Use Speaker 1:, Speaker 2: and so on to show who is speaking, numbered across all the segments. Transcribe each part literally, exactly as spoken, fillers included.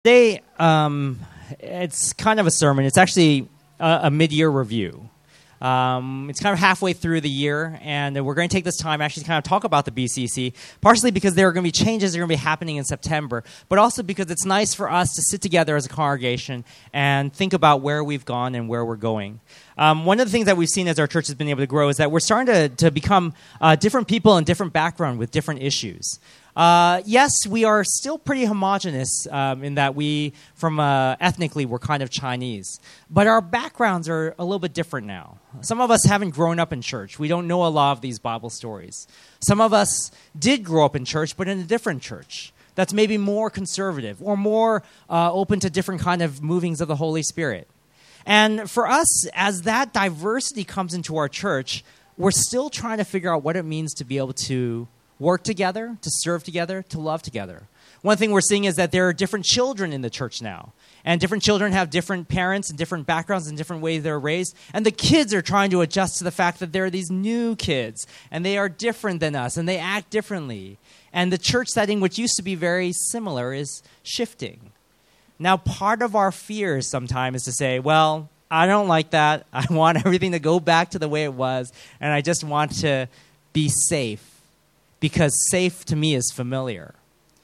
Speaker 1: Today, um, it's kind of a sermon. It's actually a, a mid-year review. Um, it's kind of halfway through the year, and we're going to take this time actually to kind of talk about the B C C, partially because there are going to be changes that are going to be happening in September, but also because it's nice for us to sit together as a congregation and think about where we've gone and where we're going. Um, one of the things that we've seen as our church has been able to grow is that we're starting to, to become uh, different people and different background with different issues. Uh, yes, we are still pretty homogenous um, in that we, from uh, ethnically, we're kind of Chinese. But our backgrounds are a little bit different now. Some of us haven't grown up in church. We don't know a lot of these Bible stories. Some of us did grow up in church, but in a different church that's maybe more conservative or more uh, open to different kind of movings of the Holy Spirit. And for us, as that diversity comes into our church, we're still trying to figure out what it means to be able to work together, to serve together, to love together. One thing we're seeing is that there are different children in the church now. And different children have different parents and different backgrounds and different ways they're raised. And the kids are trying to adjust to the fact that there are these new kids. And they are different than us. And they act differently. And the church setting, which used to be very similar, is shifting. Now, part of our fears sometimes is to say, well, I don't like that. I want everything to go back to the way it was. And I just want to be safe. Because safe to me is familiar.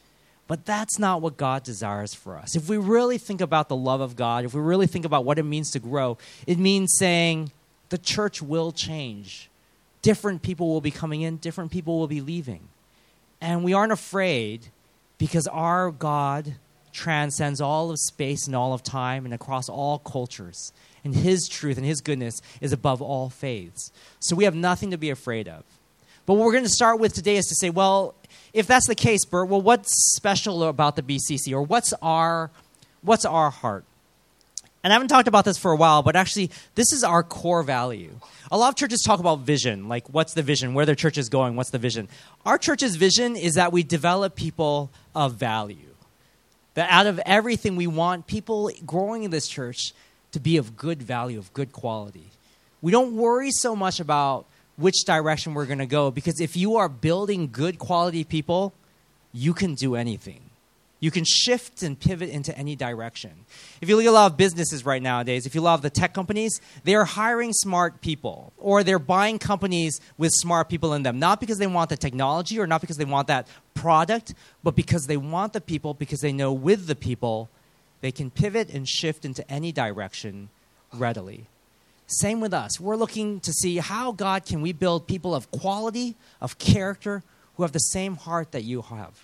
Speaker 1: But that's not what God desires for us. If we really think about the love of God, if we really think about what it means to grow, it means saying the church will change. Different people will be coming in, different people will be leaving. And we aren't afraid because our God transcends all of space and all of time and across all cultures. And his truth and his goodness is above all faiths. So we have nothing to be afraid of. But what we're going to start with today is to say, well, if that's the case, Bert, well, what's special about the B C C, or what's our, what's our heart? And I haven't talked about this for a while, but actually, this is our core value. A lot of churches talk about vision, like what's the vision, where their church is going, what's the vision. Our church's vision is that we develop people of value. That out of everything, we want people growing in this church to be of good value, of good quality. We don't worry so much about which direction we're going to go. Because if you are building good quality people, you can do anything. You can shift and pivot into any direction. If you look at a lot of businesses right nowadays, if you love the tech companies, they're hiring smart people. Or they're buying companies with smart people in them. Not because they want the technology or not because they want that product, but because they want the people, because they know with the people, they can pivot and shift into any direction readily. Same with us. We're looking to see how, God, can we build people of quality, of character, who have the same heart that you have.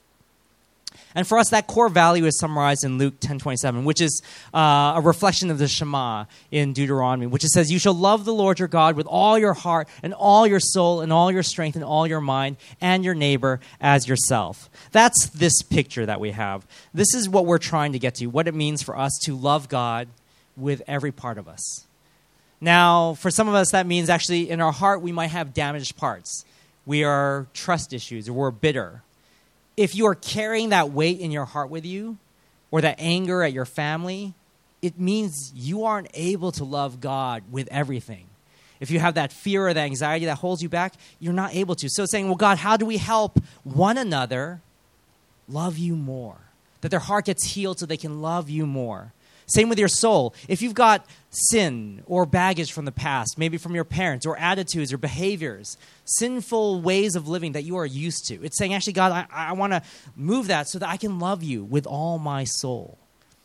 Speaker 1: And for us, that core value is summarized in Luke ten twenty-seven, which is uh, a reflection of the Shema in Deuteronomy, which it says, you shall love the Lord your God with all your heart and all your soul and all your strength and all your mind and your neighbor as yourself. That's this picture that we have. This is what we're trying to get to, what it means for us to love God with every part of us. Now, for some of us, that means actually in our heart, we might have damaged parts. We are trust issues, or we're bitter. If you are carrying that weight in your heart with you, or that anger at your family, it means you aren't able to love God with everything. If you have that fear or that anxiety that holds you back, you're not able to. So it's saying, well, God, how do we help one another love you more? That their heart gets healed so they can love you more. Same with your soul. If you've got sin or baggage from the past, maybe from your parents, or attitudes or behaviors, sinful ways of living that you are used to, it's saying, actually, God, I, I want to move that so that I can love you with all my soul.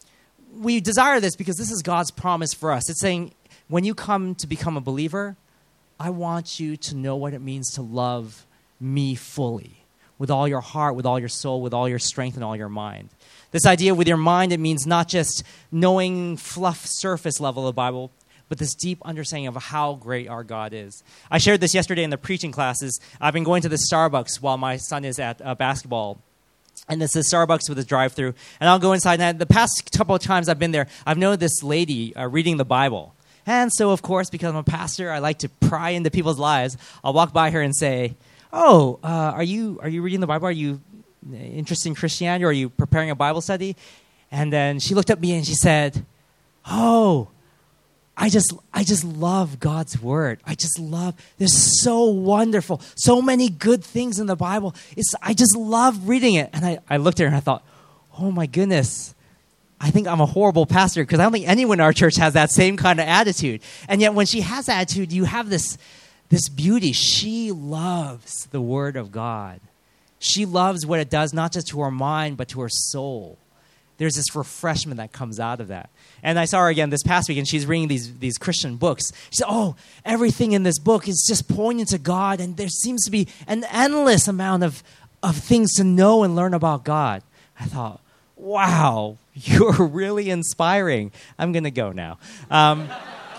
Speaker 1: We desire this because this is God's promise for us. It's saying, when you come to become a believer, I want you to know what it means to love me fully, with all your heart, with all your soul, with all your strength, and all your mind. This idea with your mind, it means not just knowing fluff surface level of the Bible, but this deep understanding of how great our God is. I shared this yesterday in the preaching classes. I've been going to the Starbucks while my son is at uh, basketball. And it's a Starbucks with a drive-through. And I'll go inside. And the past couple of times I've been there, I've known this lady uh, reading the Bible. And so, of course, because I'm a pastor, I like to pry into people's lives. I'll walk by her and say, oh, uh, are you are you reading the Bible? Are you interested in Christianity, or are you preparing a Bible study? And then she looked at me and she said, oh, I just I just love God's word. I just love, there's so wonderful, so many good things in the Bible. It's I just love reading it. And I, I looked at her and I thought, oh my goodness, I think I'm a horrible pastor because I don't think anyone in our church has that same kind of attitude. And yet when she has that attitude, you have this, this beauty. She loves the Word of God. She loves what it does, not just to her mind, but to her soul. There's this refreshment that comes out of that. And I saw her again this past week, and she's reading these, these Christian books. She said, oh, everything in this book is just pointing to God, and there seems to be an endless amount of, of things to know and learn about God. I thought, wow, you're really inspiring. I'm going to go now. Um,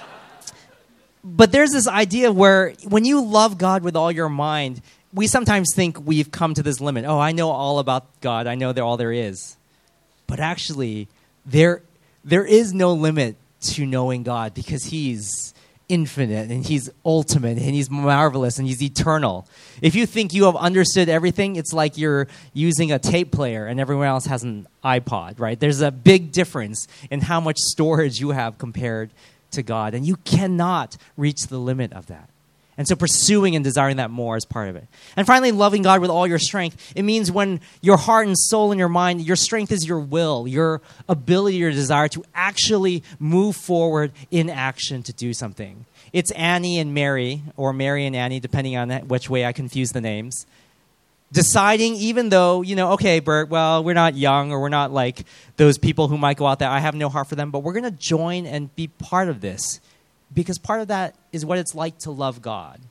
Speaker 1: but there's this idea where when you love God with all your mind, we sometimes think we've come to this limit. Oh, I know all about God. I know that all there is. But actually, there, there is no limit to knowing God because he's infinite and he's ultimate and he's marvelous and he's eternal. If you think you have understood everything, it's like you're using a tape player and everyone else has an iPod, right? There's a big difference in how much storage you have compared to God, and you cannot reach the limit of that. And so pursuing and desiring that more is part of it. And finally, loving God with all your strength. It means when your heart and soul and your mind, your strength is your will, your ability, your desire to actually move forward in action to do something. It's Annie and Mary, or Mary and Annie, depending on which way I confuse the names, deciding, even though, you know, okay, Bert, well, we're not young or we're not like those people who might go out there, I have no heart for them, but we're going to join and be part of this. Because part of that is what it's like to love God.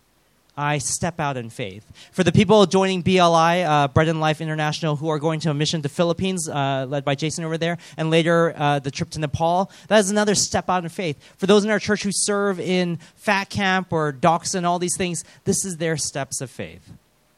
Speaker 1: I step out in faith. For the people joining B L I, uh, Bread and Life International, who are going to a mission to Philippines, uh, led by Jason over there, and later uh, the trip to Nepal, that is another step out in faith. For those in our church who serve in Fat Camp or Doxa and all these things, this is their steps of faith.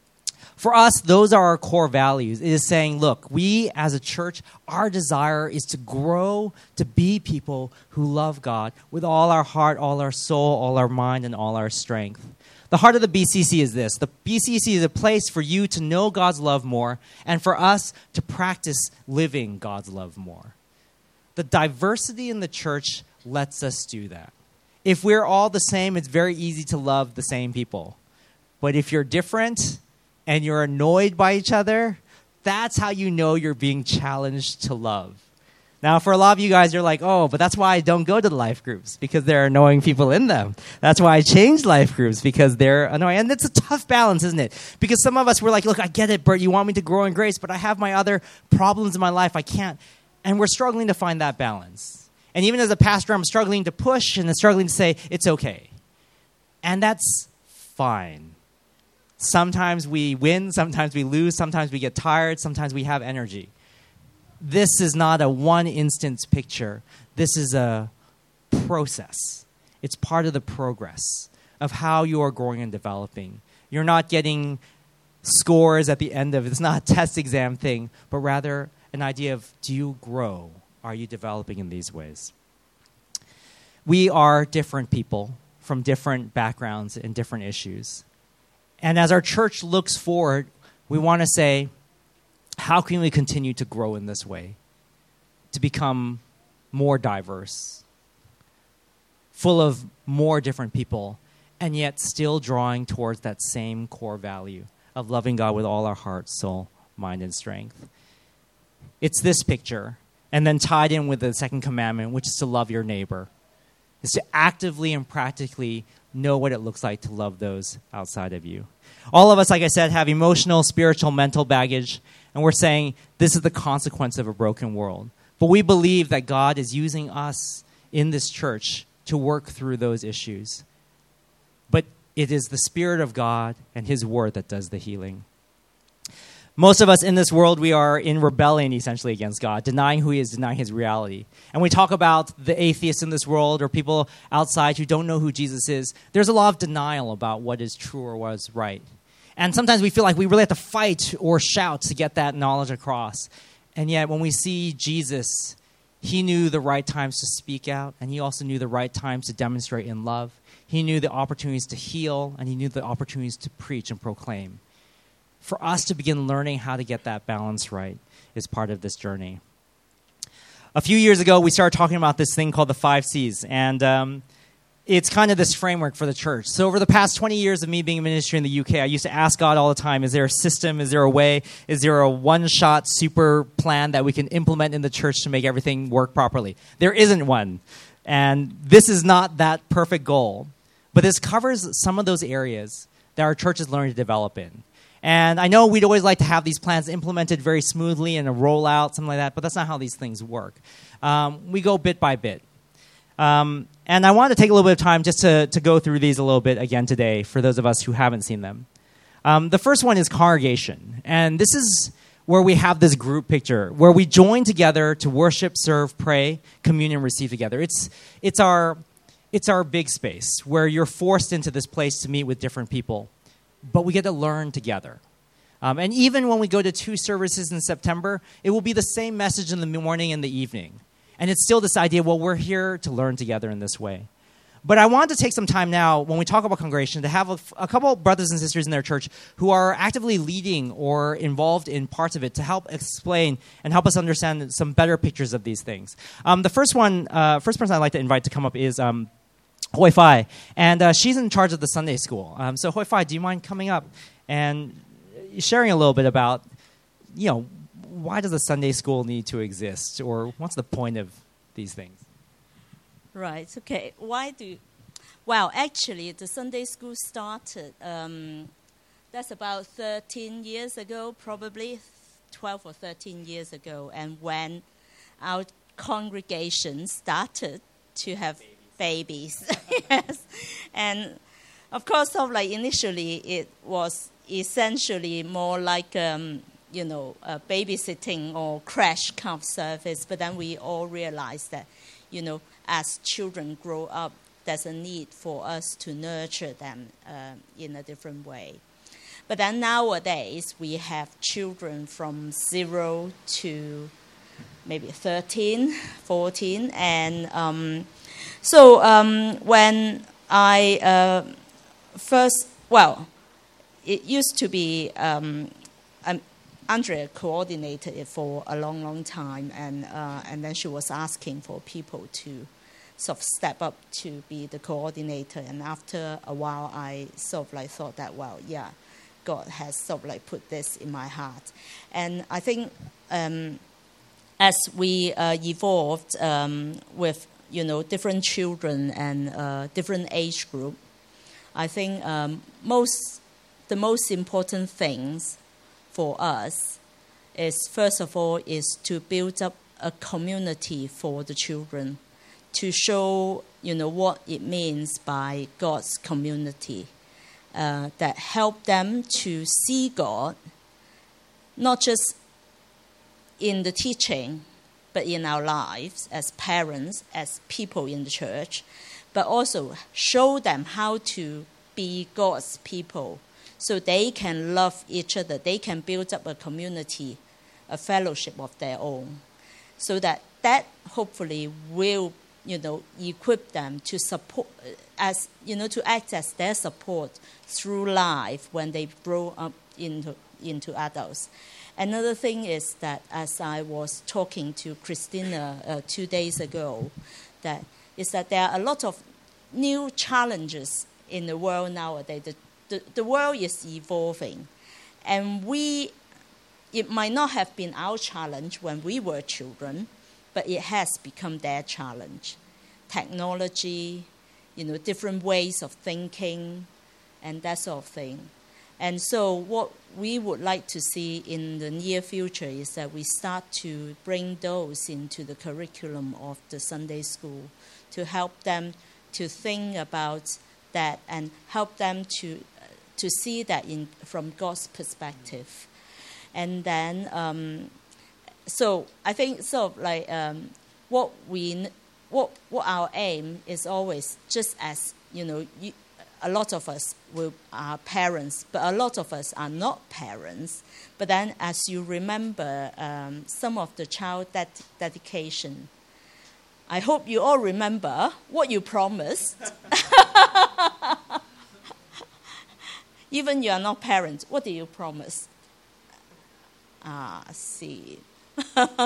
Speaker 1: For us, those are our core values. It is saying, look, we as a church, our desire is to grow, to be people who love God with all our heart, all our soul, all our mind, and all our strength. The heart of the B C C is this. The B C C is a place for you to know God's love more and for us to practice living God's love more. The diversity in the church lets us do that. If we're all the same, it's very easy to love the same people. But if you're different and you're annoyed by each other, that's how you know you're being challenged to love. Now, for a lot of you guys, you're like, oh, but that's why I don't go to the life groups, because there are annoying people in them. That's why I changed life groups, because they're annoying. And it's a tough balance, isn't it? Because some of us, we're like, look, I get it, Bert, you want me to grow in grace, but I have my other problems in my life. I can't. And we're struggling to find that balance. And even as a pastor, I'm struggling to push and struggling to say, it's okay. And that's fine. Sometimes we win, sometimes we lose, sometimes we get tired, sometimes we have energy. This is not a one-instance picture. This is a process. It's part of the progress of how you are growing and developing. You're not getting scores at the end of it. It's not a test exam thing, but rather an idea of, do you grow? Are you developing in these ways? We are different people from different backgrounds and different issues. And as our church looks forward, we want to say, how can we continue to grow in this way? To become more diverse, full of more different people, and yet still drawing towards that same core value of loving God with all our heart, soul, mind, and strength. It's this picture, and then tied in with the second commandment, which is to love your neighbor, is to actively and practically know what it looks like to love those outside of you. All of us, like I said, have emotional, spiritual, mental baggage, and we're saying this is the consequence of a broken world. But we believe that God is using us in this church to work through those issues. But it is the Spirit of God and His Word that does the healing. Most of us in this world, we are in rebellion, essentially, against God, denying who He is, denying His reality. And we talk about the atheists in this world or people outside who don't know who Jesus is. There's a lot of denial about what is true or what is right. And sometimes we feel like we really have to fight or shout to get that knowledge across. And yet, when we see Jesus, He knew the right times to speak out, and He also knew the right times to demonstrate in love. He knew the opportunities to heal, and He knew the opportunities to preach and proclaim. For us to begin learning how to get that balance right is part of this journey. A few years ago, we started talking about this thing called the five C's. And um, it's kind of this framework for the church. So over the past twenty years of me being in ministry in the U K, I used to ask God all the time, is there a system, is there a way, is there a one-shot super plan that we can implement in the church to make everything work properly? There isn't one. And this is not that perfect goal. But this covers some of those areas that our church is learning to develop in. And I know we'd always like to have these plans implemented very smoothly and a rollout, something like that, but that's not how these things work. Um, we go bit by bit. Um, and I wanted to take a little bit of time just to, to go through these a little bit again today for those of us who haven't seen them. Um, the first one is congregation. And this is where we have this group picture, where we join together to worship, serve, pray, communion, receive together. It's, it's, our, it's our big space where you're forced into this place to meet with different people, but we get to learn together. Um, and even when we go to two services in September, it will be the same message in the morning and the evening. And it's still this idea, well, we're here to learn together in this way. But I want to take some time now, when we talk about congregation, to have a, a couple brothers and sisters in their church who are actively leading or involved in parts of it to help explain and help us understand some better pictures of these things. Um, the first one, uh, first person I'd like to invite to come up is um, Hoi Fai. And uh, she's in charge of the Sunday school. Um, so Hoi Fai, do you mind coming up and sharing a little bit about, you know, why does a Sunday school need to exist, or what's the point of these things?
Speaker 2: Right, okay. Why do... Well, actually, the Sunday school started, um, that's about thirteen years ago, probably twelve or thirteen years ago, and when our congregation started to have babies. babies. Yes. And, of course, sort of like initially, it was essentially more like... Um, you know, uh, babysitting or crash kind of service. But then we all realized that, you know, as children grow up, there's a need for us to nurture them uh, in a different way. But then nowadays, we have children from zero to maybe thirteen, fourteen. And um, so um, when I uh, first, well, it used to be... Um, um, Andrea coordinated it for a long, long time, and uh, and then she was asking for people to sort of step up to be the coordinator. And after a while, I sort of like thought that, well, yeah, God has sort of like put this in my heart. And I think um, as we uh, evolved um, with, you know, different children and uh, different age group, I think um, most the most important things for us is, first of all, is to build up a community for the children, to show, you know, what it means by God's community, uh, that help them to see God, not just in the teaching, but in our lives as parents, as people in the church, but also show them how to be God's people, so they can love each other. They can build up a community, a fellowship of their own, so that that hopefully will, you know, equip them to support, as you know, to act as their support through life when they grow up into into adults. Another thing is that, as I was talking to Christina uh, two days ago, that is that there are a lot of new challenges in the world nowadays. The The, the world is evolving, and we, it might not have been our challenge when we were children, but it has become their challenge. Technology, you know, different ways of thinking, and that sort of thing. And so what we would like to see in the near future is that we start to bring those into the curriculum of the Sunday school to help them to think about that and help them to to see that in from God's perspective. And then, um, so I think sort of like um, what we, what what our aim is always, just as, you know, you, a lot of us will, are parents, but a lot of us are not parents. But then as you remember um, some of the child ded- dedication, I hope you all remember what you promised. Even you are not parents, what do you promise? Ah, see.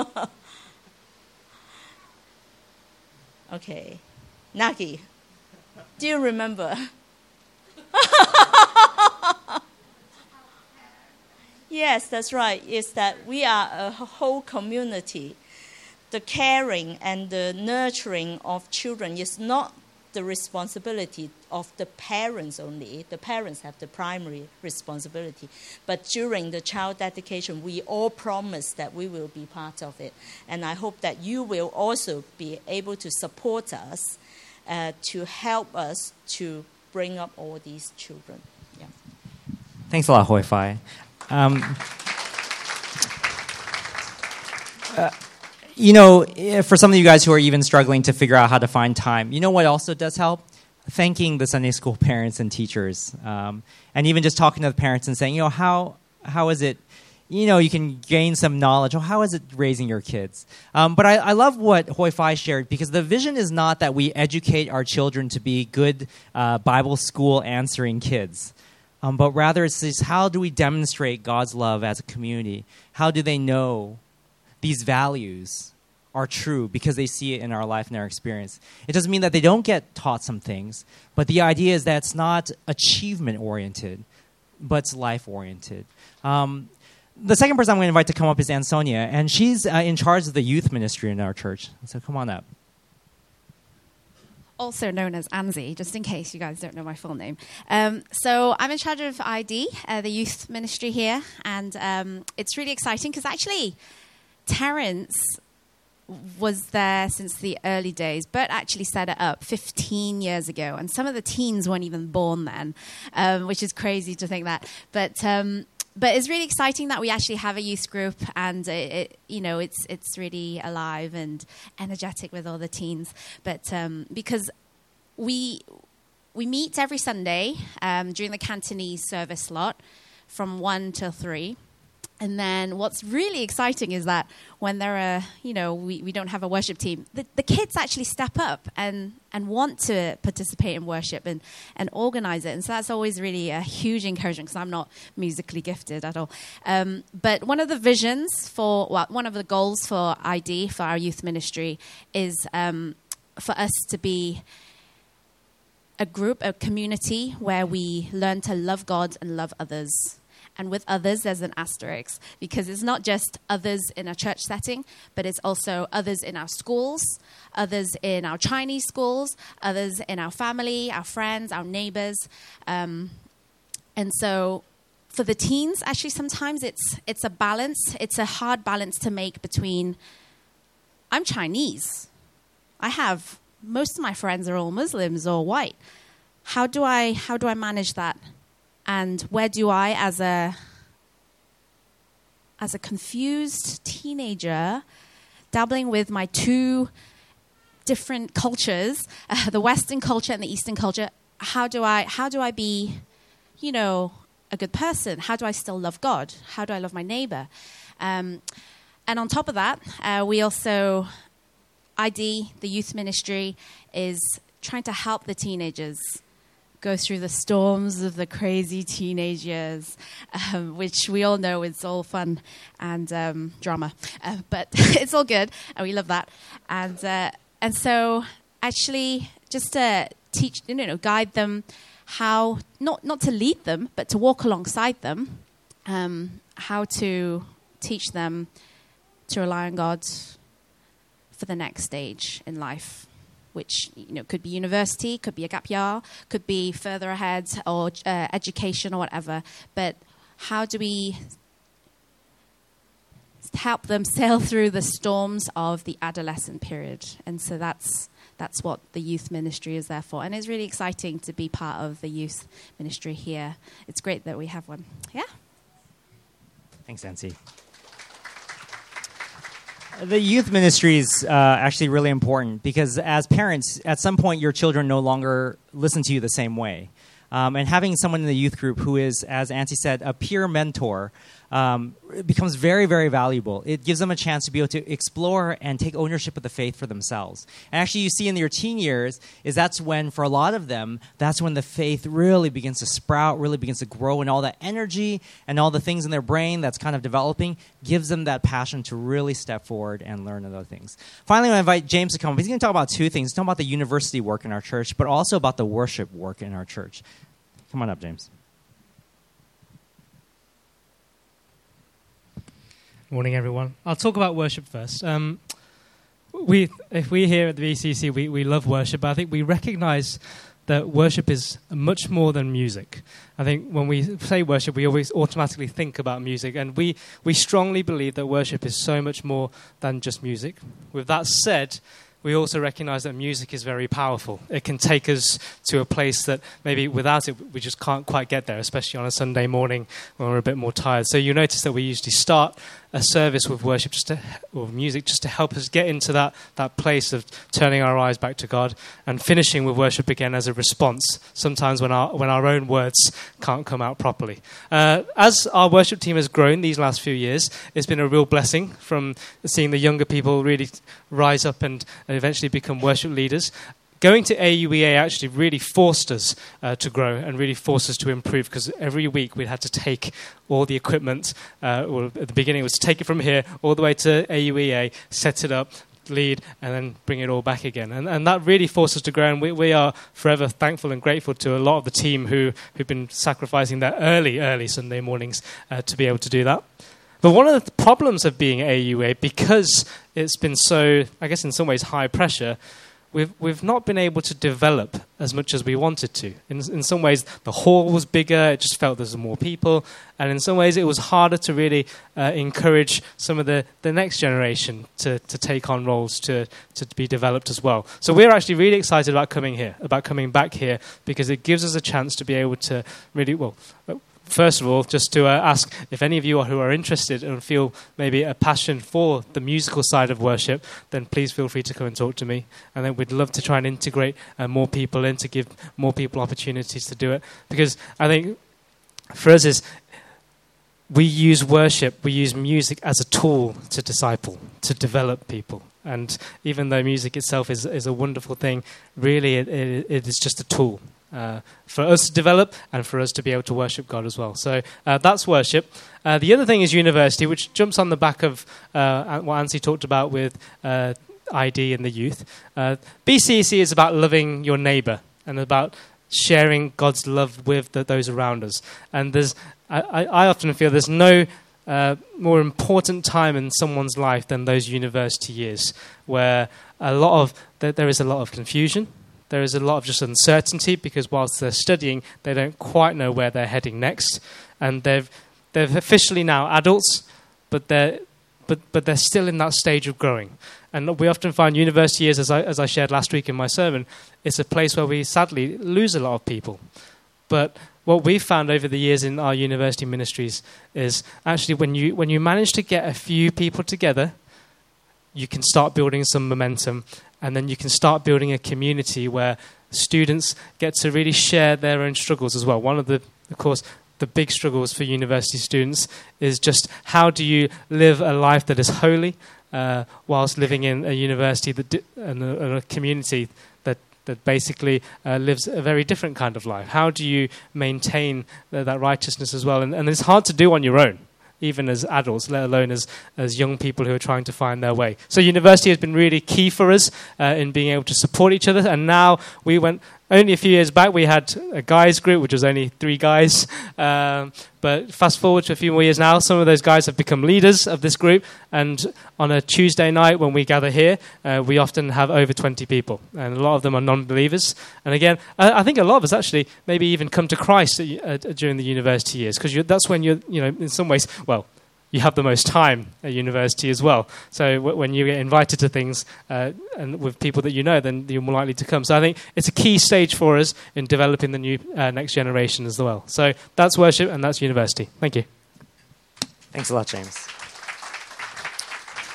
Speaker 2: Okay. Nagi. Do you remember? Yes, that's right. It's that we are a whole community. The caring and the nurturing of children is not the responsibility of the parents only. The parents have the primary responsibility. But during the child dedication, we all promise that we will be part of it. And I hope that you will also be able to support us uh, to help us to bring up all these children. Yeah.
Speaker 1: Thanks a lot, Hui Fai. Um, uh, you know, for some of you guys who are even struggling to figure out how to find time, you know what also does help? Thanking the Sunday school parents and teachers. Um, and even just talking to the parents and saying, you know, how how is it, you know, you can gain some knowledge. Oh, how is it raising your kids? Um, but I, I love what Hui Fai shared, because the vision is not that we educate our children to be good uh, Bible school answering kids. Um, but rather it's just, how do we demonstrate God's love as a community? How do they know these values are true because they see it in our life and our experience? It doesn't mean that they don't get taught some things, but the idea is that it's not achievement-oriented, but it's life-oriented. Um, the second person I'm going to invite to come up is Ansonia, and she's uh, in charge of the youth ministry in our church. So come on up.
Speaker 3: Also known as Anzi, just in case you guys don't know my full name. Um, so I'm in charge of I D, uh, the youth ministry here, and um, it's really exciting because actually Terence was there since the early days. Bert actually set it up fifteen years ago, and some of the teens weren't even born then, um, which is crazy to think that. But um, but it's really exciting that we actually have a youth group, and it, it, you know, it's it's really alive and energetic with all the teens. But um, because we we meet every Sunday um, during the Cantonese service slot from one till three. And then what's really exciting is that when there are, you know, we, we don't have a worship team, the, the kids actually step up and, and want to participate in worship and, and organize it. And so that's always really a huge encouragement, because I'm not musically gifted at all. Um, but one of the visions for, well, one of the goals for I D, for our youth ministry, is um, for us to be a group, a community where we learn to love God and love others. And with others, there's an asterisk, because it's not just others in a church setting, but it's also others in our schools, others in our Chinese schools, others in our family, our friends, our neighbors. Um, and so for the teens, actually, sometimes it's it's a balance. It's a hard balance to make between, I'm Chinese. I have, most of my friends are all Muslims or white. How do I how do I manage that? And where do I, as a as a confused teenager, dabbling with my two different cultures, uh, the Western culture and the Eastern culture, how do I how do I be, you know, a good person? How do I still love God? How do I love my neighbor? Um, and on top of that, uh, we also, I D, the youth ministry, is trying to help the teenagers go through the storms of the crazy teenage years, um, which we all know is all fun and um, drama, uh, but it's all good, and we love that. And uh, and so, actually, just to teach, you know, guide them how not not to lead them, but to walk alongside them, um, how to teach them to rely on God for the next stage in life, which, you know, could be university, could be a gap year, could be further ahead, or uh, education or whatever. But how do we help them sail through the storms of the adolescent period? And so that's that's what the youth ministry is there for. And it's really exciting to be part of the youth ministry here. It's great that we have one. Yeah?
Speaker 1: Thanks, Nancy. The youth ministry is uh, actually really important, because as parents, at some point your children no longer listen to you the same way. Um, and having someone in the youth group who is, as Nancy said, a peer mentor, um, it becomes very, very valuable. It gives them a chance to be able to explore and take ownership of the faith for themselves. And actually, you see in your teen years, is that's when, for a lot of them, that's when the faith really begins to sprout, really begins to grow, and all that energy and all the things in their brain that's kind of developing gives them that passion to really step forward and learn other things. Finally, I invite James to come up. He's going to talk about two things. He's talking about the university work in our church, but also about the worship work in our church. Come on up, James.
Speaker 4: Morning, everyone. I'll talk about worship first. Um, we, if we here at the B C C, we, we love worship, but I think we recognize that worship is much more than music. I think when we say worship, we always automatically think about music, and we, we strongly believe that worship is so much more than just music. With that said, we also recognize that music is very powerful. It can take us to a place that maybe without it, we just can't quite get there, especially on a Sunday morning when we're a bit more tired. So you notice that we usually start a service with worship, just to, or music, just to help us get into that, that place of turning our eyes back to God, and finishing with worship again as a response, sometimes when our when our own words can't come out properly. Uh, as our worship team has grown these last few years, it's been a real blessing from seeing the younger people really rise up and, and eventually become worship leaders. Going to A U E A actually really forced us uh, to grow and really forced us to improve, because every week we had to take all the equipment, uh, well, at the beginning it was to take it from here all the way to A U E A, set it up, lead, and then bring it all back again. And, and that really forced us to grow, and we, we are forever thankful and grateful to a lot of the team who, who've been sacrificing their early, early Sunday mornings uh, to be able to do that. But one of the problems of being at A U E A, because it's been so, I guess in some ways, high pressure, We've, we've not been able to develop as much as we wanted to. In, in some ways, the hall was bigger, it just felt there was more people, and in some ways it was harder to really uh, encourage some of the, the next generation to, to take on roles to, to be developed as well. So we're actually really excited about coming here, about coming back here, because it gives us a chance to be able to really, well, first of all, just to uh, ask if any of you are, who are interested and feel maybe a passion for the musical side of worship, then please feel free to come and talk to me. And then we'd love to try and integrate uh, more people in, to give more people opportunities to do it. Because I think for us is, we use worship, we use music as a tool to disciple, to develop people. And even though music itself is, is a wonderful thing, really it, it, it is just a tool. Uh, for us to develop and for us to be able to worship God as well. So uh, that's worship. Uh, the other thing is university, which jumps on the back of uh, what Ansi talked about with uh, I D and the youth. Uh, B C C is about loving your neighbour and about sharing God's love with the, those around us. And there's, I, I often feel there's no uh, more important time in someone's life than those university years, where a lot of th- there is a lot of confusion. There is a lot of just uncertainty, because whilst they're studying, they don't quite know where they're heading next. And they've they're officially now adults, but they're but but they're still in that stage of growing. And we often find university years, as I as I shared last week in my sermon, it's a place where we sadly lose a lot of people. But what we've found over the years in our university ministries is actually when you when you manage to get a few people together, you can start building some momentum. And then you can start building a community where students get to really share their own struggles as well. One of the, of course, the big struggles for university students is just how do you live a life that is holy uh, whilst living in a university that di- and, a, and a community that that basically uh, lives a very different kind of life. How do you maintain uh, that righteousness as well? And, and it's hard to do on your own, even as adults, let alone as, as young people who are trying to find their way. So university has been really key for us uh, in being able to support each other. And now we went, only a few years back, we had a guys group, which was only three guys. Um, but fast forward to a few more years now, some of those guys have become leaders of this group. And on a Tuesday night when we gather here, uh, we often have over twenty people. And a lot of them are non-believers. And again, I, I think a lot of us actually maybe even come to Christ at, uh, during the university years, because that's when you're, you know, in some ways, well, you have the most time at university as well. So w- when you get invited to things uh, and with people that you know, then you're more likely to come. So I think it's a key stage for us in developing the new uh, next generation as well. So that's worship and that's university. Thank you.
Speaker 1: Thanks a lot, James.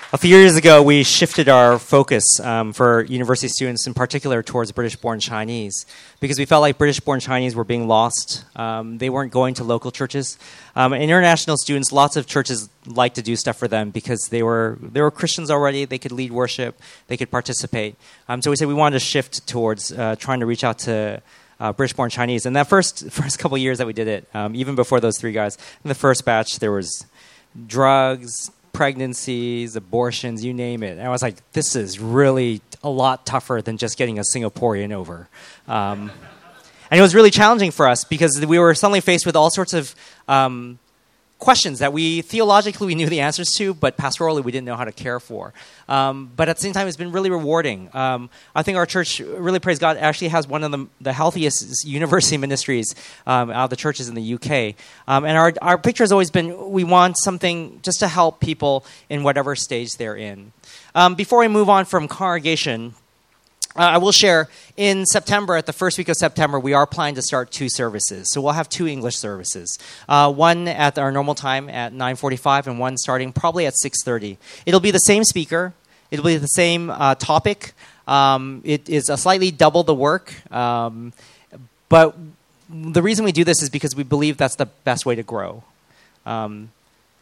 Speaker 1: A few years ago, we shifted our focus um, for university students in particular towards British-born Chinese because we felt like British-born Chinese were being lost. Um, they weren't going to local churches. Um, international students, lots of churches like to do stuff for them because they were they were Christians already. They could lead worship. They could participate. Um, so we said we wanted to shift towards uh, trying to reach out to uh, British-born Chinese. And that first first couple of years that we did it, um, even before those three guys, in the first batch there was drugs, pregnancies, abortions, you name it. And I was like, this is really a lot tougher than just getting a Singaporean over. Um, and it was really challenging for us because we were suddenly faced with all sorts of um, questions that we theologically we knew the answers to, but pastorally we didn't know how to care for. Um, but at the same time, it's been really rewarding. Um, I think our church, really praise God, actually has one of the, the healthiest university ministries um, out of the churches in the U K. Um, and our, our picture has always been we want something just to help people in whatever stage they're in. Um, before we move on from congregation, Uh, I will share, in September, at the first week of September, we are planning to start two services. So we'll have two English services. Uh, one at our normal time at nine forty-five and one starting probably at six thirty. It'll be the same speaker. It'll be the same uh, topic. Um, it is a slightly double the work. Um, but the reason we do this is because we believe that's the best way to grow. Um,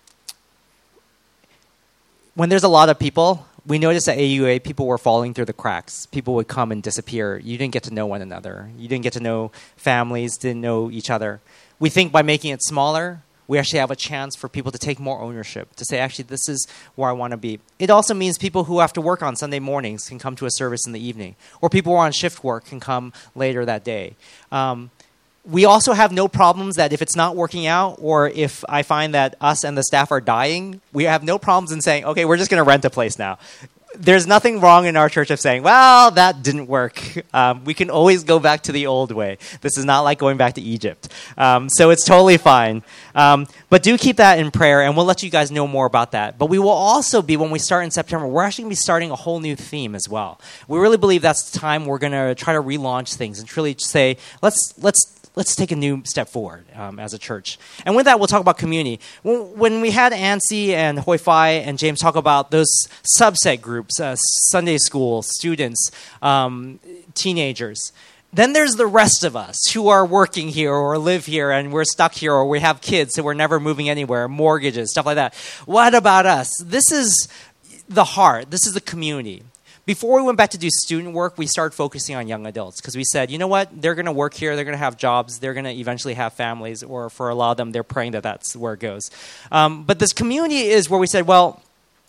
Speaker 1: when there's a lot of people, we noticed at A U A, people were falling through the cracks. People would come and disappear. You didn't get to know one another. You didn't get to know families, didn't know each other. We think by making it smaller, we actually have a chance for people to take more ownership, to say, actually, this is where I want to be. It also means people who have to work on Sunday mornings can come to a service in the evening, or people who are on shift work can come later that day. Um, We also have no problems that if it's not working out or if I find that us and the staff are dying, we have no problems in saying, okay, we're just going to rent a place now. There's nothing wrong in our church of saying, well, that didn't work. Um, we can always go back to the old way. This is not like going back to Egypt. Um, so it's totally fine. Um, but do keep that in prayer, and we'll let you guys know more about that. But we will also be, when we start in September, we're actually going to be starting a whole new theme as well. We really believe that's the time we're going to try to relaunch things and truly say, let's let's Let's take a new step forward um, as a church. And with that, we'll talk about community. When, when we had Ansi and Hoi Fai and James talk about those subset groups, uh, Sunday school, students, um, teenagers, then there's the rest of us who are working here or live here and we're stuck here or we have kids so we're never moving anywhere, mortgages, stuff like that. What about us? This is the heart. This is the community. Before we went back to do student work, we started focusing on young adults because we said, you know what? They're going to work here. They're going to have jobs. They're going to eventually have families, or for a lot of them, they're praying that that's where it goes. Um, but this community is where we said, well,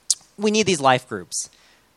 Speaker 1: we need these life groups.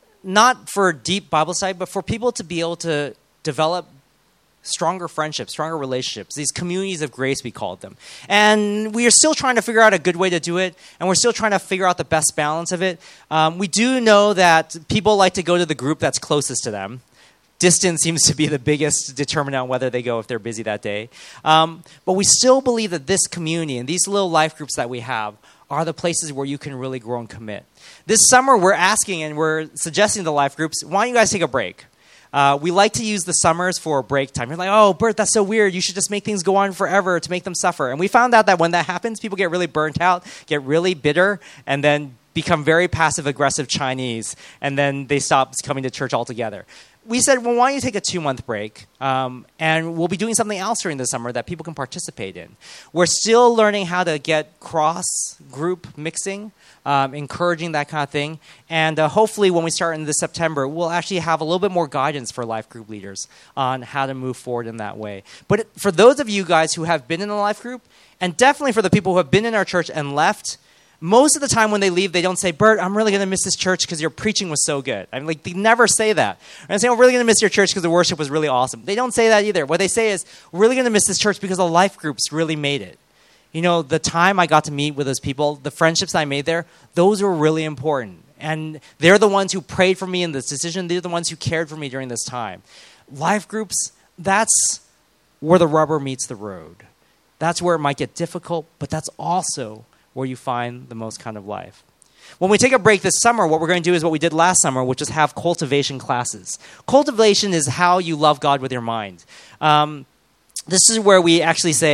Speaker 1: Not for deep Bible study, but for people to be able to develop stronger friendships, stronger relationships, these communities of grace, we called them. And we are still trying to figure out a good way to do it, and we're still trying to figure out the best balance of it. Um, we do know that people like to go to the group that's closest to them. Distance seems to be the biggest determinant on whether they go if they're busy that day. Um, but we still believe that this community and these little life groups that we have are the places where you can really grow and commit. This summer, we're asking and we're suggesting to the life groups, why don't you guys take a break? Uh, we like to use the summers for break time. You're like, oh, Bert, that's so weird. You should just make things go on forever to make them suffer. And we found out that when that happens, people get really burnt out, get really bitter, and then become very passive-aggressive Chinese, and then they stop coming to church altogether. We said, well, why don't you take a two-month break, um, and we'll be doing something else during the summer that people can participate in. We're still learning how to get cross-group mixing, um, encouraging that kind of thing, and uh, hopefully when we start in this September, we'll actually have a little bit more guidance for life group leaders on how to move forward in that way. But it, for those of you guys who have been in a life group, and definitely for the people who have been in our church and left, most of the time when they leave, they don't say, Bert, I'm really going to miss this church because your preaching was so good. I mean, like, they never say that. And they say, I'm really going to miss your church because the worship was really awesome. They don't say that either. What they say is, we're really going to miss this church because the life groups really made it. You know, the time I got to meet with those people, the friendships I made there, those were really important. And they're the ones who prayed for me in this decision. They're the ones who cared for me during this time. Life groups, that's where the rubber meets the road. That's where it might get difficult, but that's also where you find the most kind of life. When we take a break this summer, what we're going to do is what we did last summer, which is have cultivation classes. Cultivation is how you love God with your mind. Um, this is where we actually say,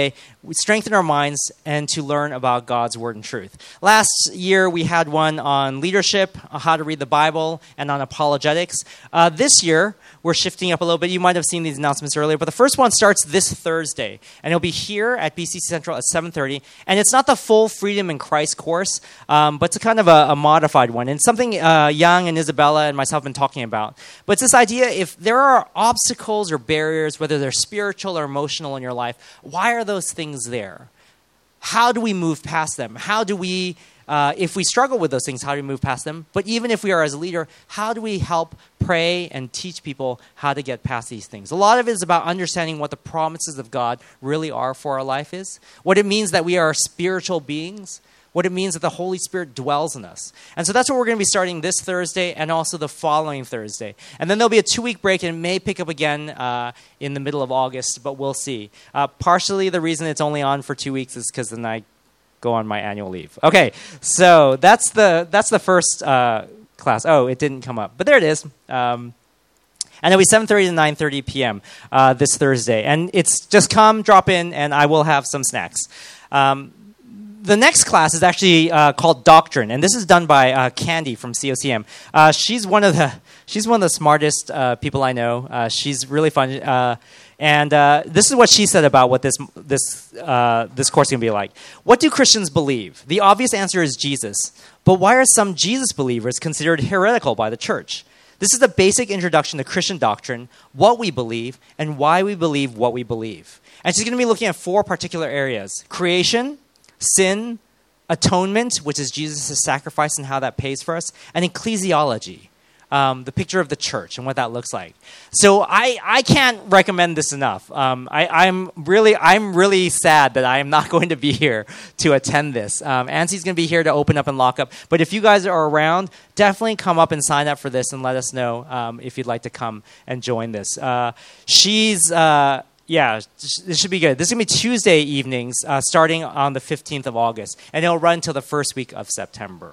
Speaker 1: strengthen our minds, and to learn about God's word and truth. Last year, we had one on leadership, on how to read the Bible, and on apologetics. Uh, this year, we're shifting up a little bit. You might have seen these announcements earlier, but the first one starts this Thursday, and it'll be here at B C C Central at seven thirty. And it's not the full Freedom in Christ course, um, but it's a kind of a, a modified one. And something uh, Young and Isabella and myself have been talking about. But it's this idea, if there are obstacles or barriers, whether they're spiritual or emotional in your life, why are those things there? How do we move past them? How do we, uh, if we struggle with those things, how do we move past them? But even if we are as a leader, how do we help pray and teach people how to get past these things? A lot of it is about understanding what the promises of God really are for our life is, what it means that we are spiritual beings, what it means that the Holy Spirit dwells in us. And so that's what we're going to be starting this Thursday and also the following Thursday. And then there'll be a two-week break, and it may pick up again uh, in the middle of August, but we'll see. Uh, partially, the reason it's only on for two weeks is because then I go on my annual leave. Okay, so that's the that's the first uh, class. Oh, it didn't come up, but there it is. Um, and it'll be seven thirty to nine thirty p.m. Uh, this Thursday. And it's just come, drop in, and I will have some snacks. Um, The next class is actually uh, called Doctrine, and this is done by uh, Candy from C O C M. Uh, she's one of the she's one of the smartest uh, people I know. Uh, she's really fun, uh, and uh, this is what she said about what this this uh, this course is going to be like. What do Christians believe? The obvious answer is Jesus, but why are some Jesus believers considered heretical by the church? This is the basic introduction to Christian doctrine, what we believe, and why we believe what we believe. And she's going to be looking at four particular areas: creation, sin, atonement, which is Jesus' sacrifice and how that pays for us, and ecclesiology, um, the picture of the church and what that looks like. So I, I can't recommend this enough. Um, I, I'm really I'm really sad that I am not going to be here to attend this. Um, Ansie's going to be here to open up and lock up. But if you guys are around, definitely come up and sign up for this and let us know um, if you'd like to come and join this. Uh, she's... Uh, Yeah, this should be good. This is going to be Tuesday evenings uh, starting on the fifteenth of August, and it'll run until the first week of September.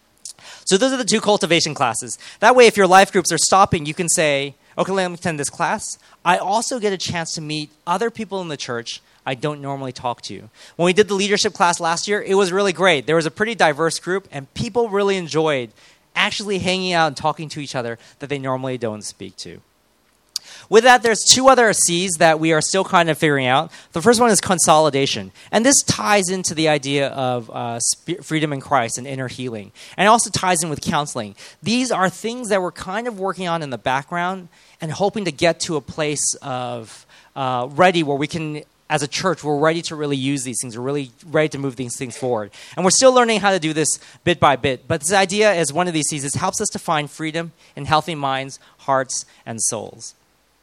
Speaker 1: So those are the two cultivation classes. That way, if your life groups are stopping, you can say, okay, let me attend this class. I also get a chance to meet other people in the church I don't normally talk to. When we did the leadership class last year, it was really great. There was a pretty diverse group, and people really enjoyed actually hanging out and talking to each other that they normally don't speak to. With that, there's two other C's that we are still kind of figuring out. The first one is consolidation. And this ties into the idea of uh, sp- freedom in Christ and inner healing. And it also ties in with counseling. These are things that we're kind of working on in the background and hoping to get to a place of uh, ready where we can, as a church, we're ready to really use these things. We're really ready to move these things forward. And we're still learning how to do this bit by bit. But this idea is one of these C's. It helps us to find freedom in healthy minds, hearts, and souls.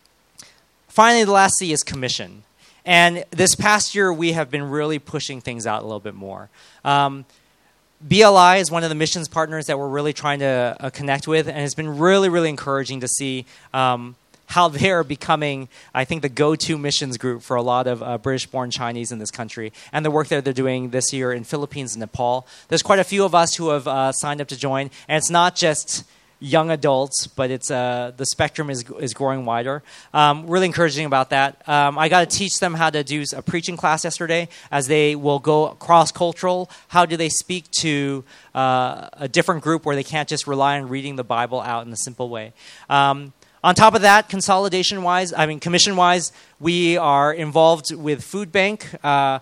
Speaker 1: Finally, the last C is commission. And this past year, we have been really pushing things out a little bit more. Um, B L I is one of the missions partners that we're really trying to uh, connect with, and it's been really, really encouraging to see um, how they're becoming, I think, the go-to missions group for a lot of uh, British-born Chinese in this country, and the work that they're doing this year in Philippines and Nepal. There's quite a few of us who have uh, signed up to join, and it's not just young adults, but it's uh, the spectrum is is growing wider. Um, really encouraging about that. Um, I got to teach them how to do a preaching class yesterday, as they will go cross-cultural. How do they speak to uh, a different group where they can't just rely on reading the Bible out in a simple way? Um, on top of that, consolidation-wise, I mean commission-wise, we are involved with Food Bank. Uh,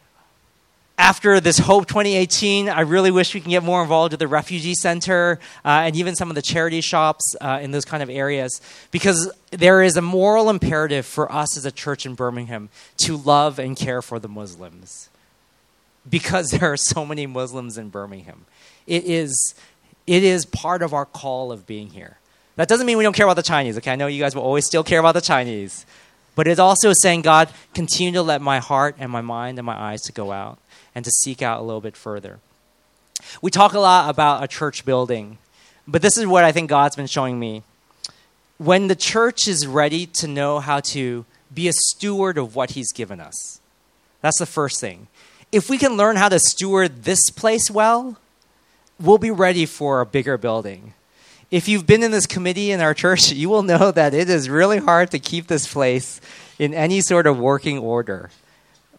Speaker 1: After this Hope twenty eighteen, I really wish we can get more involved with the Refugee Center uh, and even some of the charity shops uh, in those kind of areas, because there is a moral imperative for us as a church in Birmingham to love and care for the Muslims, because there are so many Muslims in Birmingham. It is, it is part of our call of being here. That doesn't mean we don't care about the Chinese. Okay, I know you guys will always still care about the Chinese, but it's also saying, God, continue to let my heart and my mind and my eyes to go out and to seek out a little bit further. We talk a lot about a church building, but this is what I think God's been showing me. When the church is ready to know how to be a steward of what he's given us, that's the first thing. If we can learn how to steward this place well, we'll be ready for a bigger building. If you've been in this committee in our church, you will know that it is really hard to keep this place in any sort of working order.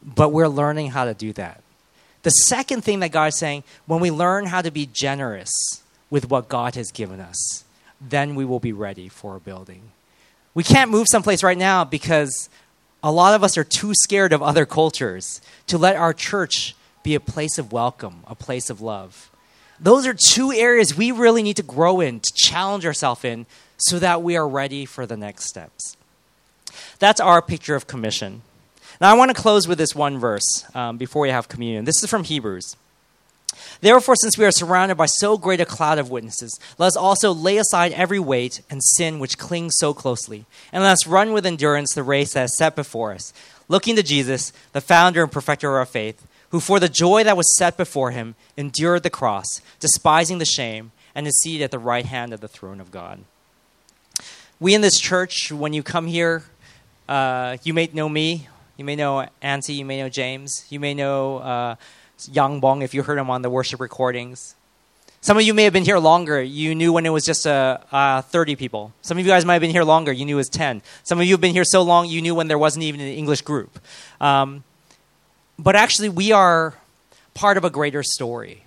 Speaker 1: but we're learning how to do that. The second thing that God is saying, when we learn how to be generous with what God has given us, then we will be ready for a building. We can't move someplace right now because a lot of us are too scared of other cultures to let our church be a place of welcome, a place of love. Those are two areas we really need to grow in, to challenge ourselves in, so that we are ready for the next steps. That's our picture of commission. Now, I want to close with this one verse um, before we have communion. This is from Hebrews. Therefore, since we are surrounded by so great a cloud of witnesses, let us also lay aside every weight and sin which clings so closely, and let us run with endurance the race that is set before us, looking to Jesus, the founder and perfecter of our faith, who for the joy that was set before him endured the cross, despising the shame, and is seated at the right hand of the throne of God. We in this church, when you come here, uh, you may know me, you may know Ansi, you may know James, you may know uh, Yang Bong if you heard him on the worship recordings. Some of you may have been here longer. You knew when it was just uh, uh, thirty people. Some of you guys might have been here longer. You knew it was ten. Some of you have been here so long, you knew when there wasn't even an English group. Um, but actually, we are part of a greater story.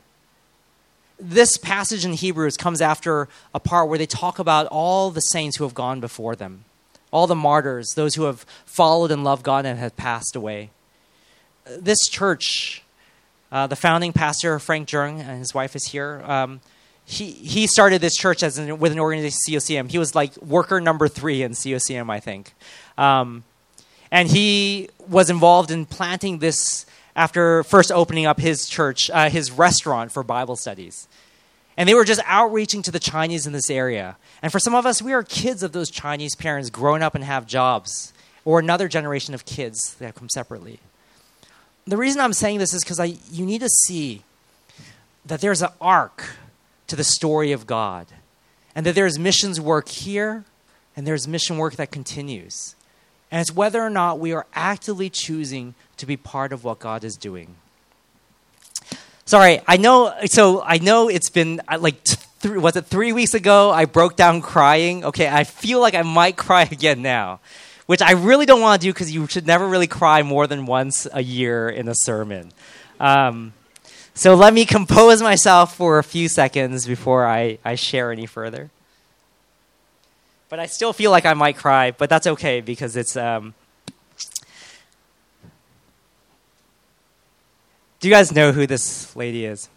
Speaker 1: This passage in Hebrews comes after a part where they talk about all the saints who have gone before them, all the martyrs, those who have followed and loved God and have passed away. This church, uh, the founding pastor, Frank Jung, and his wife is here, um, he, he started this church as an, with an organization, C O C M. He was like worker number three in C O C M, I think. Um, and he was involved in planting this after first opening up his church, uh, his restaurant for Bible studies. And they were just outreaching to the Chinese in this area. And for some of us, we are kids of those Chinese parents growing up and have jobs, or another generation of kids that come separately. The reason I'm saying this is because I you need to see that there's an arc to the story of God, and that there's missions work here, and there's mission work that continues. And it's whether or not we are actively choosing to be part of what God is doing. Sorry, I know. So I know it's been like, th- was it three weeks ago? I broke down crying. Okay, I feel like I might cry again now, which I really don't want to do because you should never really cry more than once a year in a sermon. Um, so let me compose myself for a few seconds before I, I share any further. But I still feel like I might cry, but that's okay because it's... Um, do you guys know who this lady is?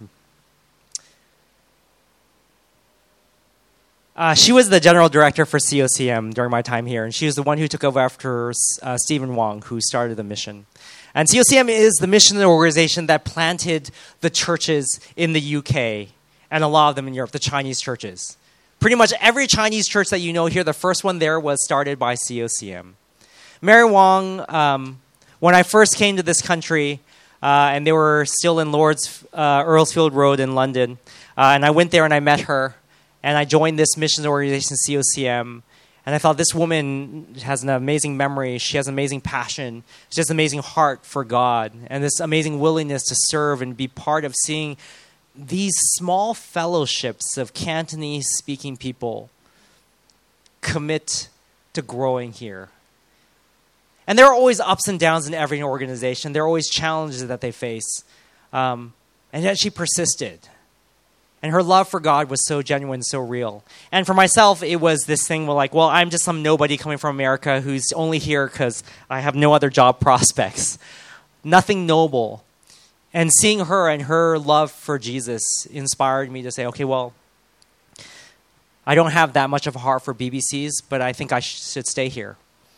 Speaker 1: Uh, she was the general director for C O C M during my time here, and she was the one who took over after uh, Stephen Wong, who started the mission. And C O C M is the mission organization that planted the churches in the U K and a lot of them in Europe, the Chinese churches. Pretty much every Chinese church that you know here, the first one there was started by C O C M. Mary Wong, um, when I first came to this country, uh, and they were still in Lord's uh, Earlsfield Road in London, uh, and I went there and I met her, and I joined this missions organization, C O C M, and I thought this woman has an amazing memory, she has an amazing passion, she has an amazing heart for God, and this amazing willingness to serve and be part of seeing these small fellowships of Cantonese-speaking people commit to growing here. And there are always ups and downs in every organization. There are always challenges that they face. Um, and yet she persisted. And her love for God was so genuine, so real. And for myself, it was this thing where like, well, I'm just some nobody coming from America who's only here because I have no other job prospects. Nothing noble. And seeing her and her love for Jesus inspired me to say, okay, well, I don't have that much of a heart for B B Cs, but I think I should stay here.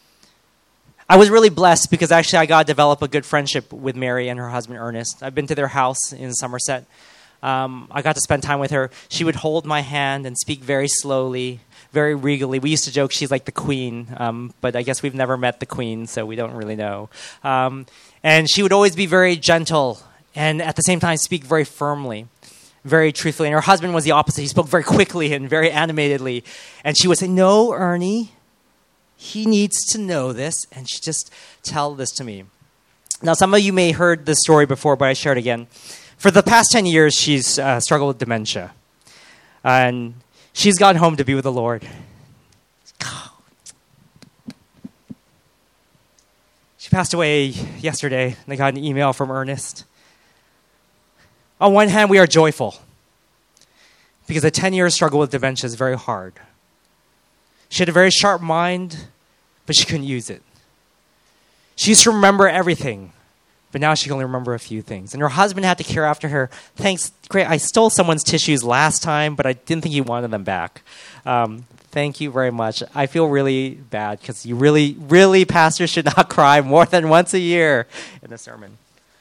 Speaker 1: I was really blessed because actually I got to develop a good friendship with Mary and her husband, Ernest. I've been to their house in Somerset. Um, I got to spend time with her. She would hold my hand and speak very slowly, very regally. We used to joke she's like the queen, um, but I guess we've never met the queen, so we don't really know. Um, and she would always be very gentle and at the same time speak very firmly, very truthfully. And her husband was the opposite. He spoke very quickly and very animatedly. And she would say, no, Ernie, he needs to know this. And she'd just tell this to me. Now, some of you may have heard this story before, but I share it again. For the past ten years, she's uh, struggled with dementia. And she's gone home to be with the Lord. She passed away yesterday, and I got an email from Ernest. On one hand, we are joyful because a ten-year struggle with dementia is very hard. She had a very sharp mind, but she couldn't use it. She used to remember everything, but now she can only remember a few things. And her husband had to care after her. Thanks, great. I stole someone's tissues last time, but I didn't think he wanted them back. Um, thank you very much. I feel really bad because you really, really, pastors should not cry more than once a year in a sermon.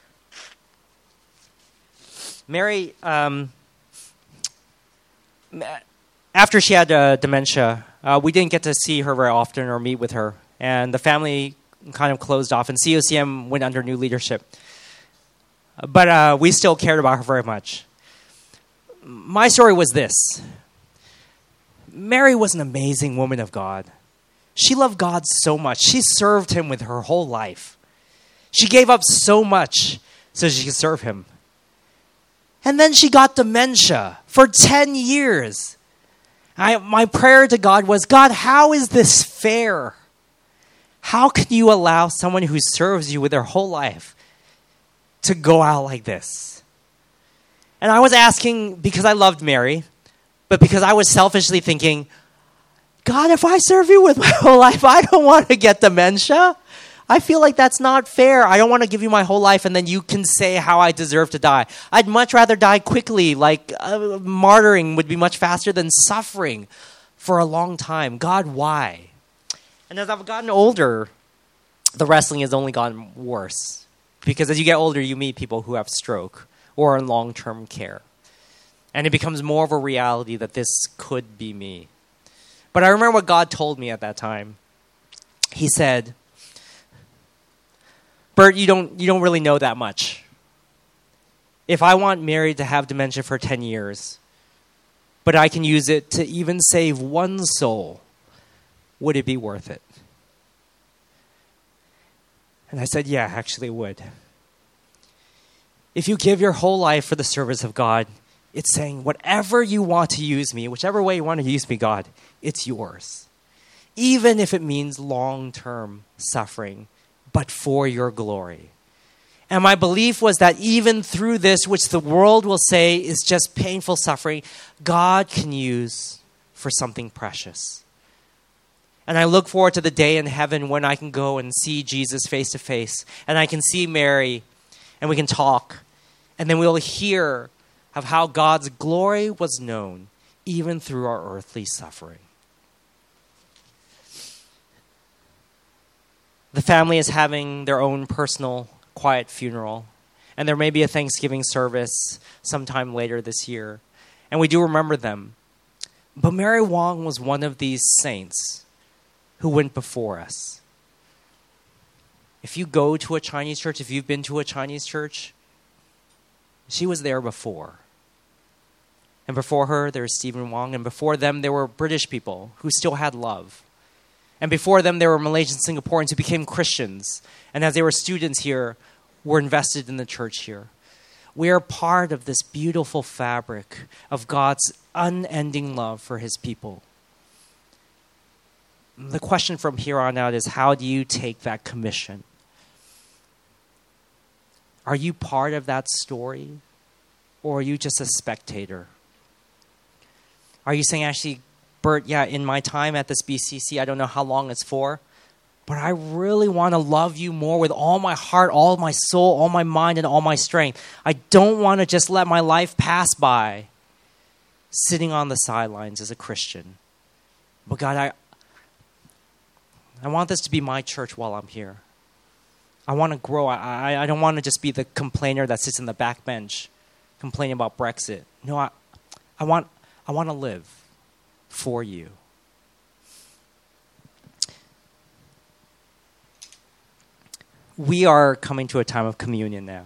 Speaker 1: Mary, um, after she had uh, dementia, uh, we didn't get to see her very often or meet with her. And the family kind of closed off, and C O C M went under new leadership. But uh, we still cared about her very much. My story was this. Mary was an amazing woman of God. She loved God so much. She served him with her whole life. She gave up so much so she could serve him. And then she got dementia for ten years. I, my prayer to God was, God, how is this fair? How can you allow someone who serves you with their whole life to go out like this? And I was asking because I loved Mary, but because I was selfishly thinking, God, if I serve you with my whole life, I don't want to get dementia. I feel like that's not fair. I don't want to give you my whole life and then you can say how I deserve to die. I'd much rather die quickly, like uh, martyring would be much faster than suffering for a long time. God, why? And as I've gotten older, the wrestling has only gotten worse. Because as you get older, you meet people who have stroke or are in long-term care. And it becomes more of a reality that this could be me. But I remember what God told me at that time. He said, Bert, you don't, you don't really know that much. If I want Mary to have dementia for ten years, but I can use it to even save one soul, would it be worth it? And I said, yeah, actually it would. If you give your whole life for the service of God, it's saying, whatever you want to use me, whichever way you want to use me, God, it's yours. Even if it means long-term suffering, but for your glory. And my belief was that even through this, which the world will say is just painful suffering, God can use for something precious. And I look forward to the day in heaven when I can go and see Jesus face to face. And I can see Mary and we can talk. And then we'll hear of how God's glory was known even through our earthly suffering. The family is having their own personal, quiet funeral. And there may be a Thanksgiving service sometime later this year. And we do remember them. But Mary Wong was one of these saints who went before us. If you go to a Chinese church, if you've been to a Chinese church, she was there before. And before her, there was Stephen Wong. And before them, there were British people who still had love. And before them, there were Malaysian Singaporeans who became Christians. And as they were students here, were invested in the church here. We are part of this beautiful fabric of God's unending love for his people. The question from here on out is, how do you take that commission? Are you part of that story? Or are you just a spectator? Are you saying, actually, Bert, yeah, in my time at this B C C, I don't know how long it's for, but I really want to love you more with all my heart, all my soul, all my mind, and all my strength. I don't want to just let my life pass by sitting on the sidelines as a Christian. But God, I, I want this to be my church while I'm here. I want to grow. I, I, I don't want to just be the complainer that sits in the back bench complaining about Brexit. No, I, I want, I want to live for you. We are coming to a time of communion now.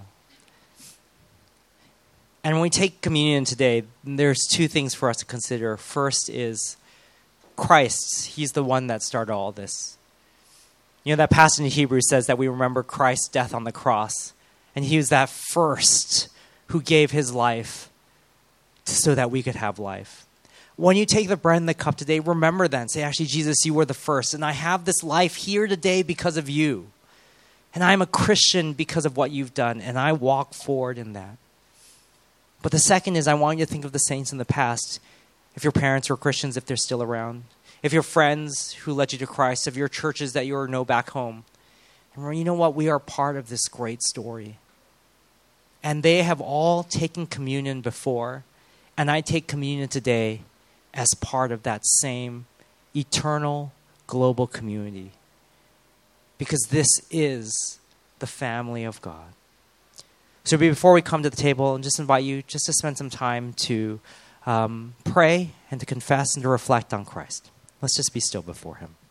Speaker 1: And when we take communion today, there's two things for us to consider. First is Christ. He's the one that started all this. You know, that passage in Hebrews says that we remember Christ's death on the cross. And he was that first who gave his life so that we could have life. When you take the bread and the cup today, remember that and say, actually, Jesus, you were the first. And I have this life here today because of you. And I'm a Christian because of what you've done, and I walk forward in that. But the second is I want you to think of the saints in the past. If your parents were Christians, if they're still around. If your friends who led you to Christ, if your churches that you know back home. And remember, you know what? We are part of this great story. And they have all taken communion before. And I take communion today as part of that same eternal global community. Because this is the family of God. So before we come to the table, and just invite you just to spend some time to um, pray and to confess and to reflect on Christ. Let's just be still before him.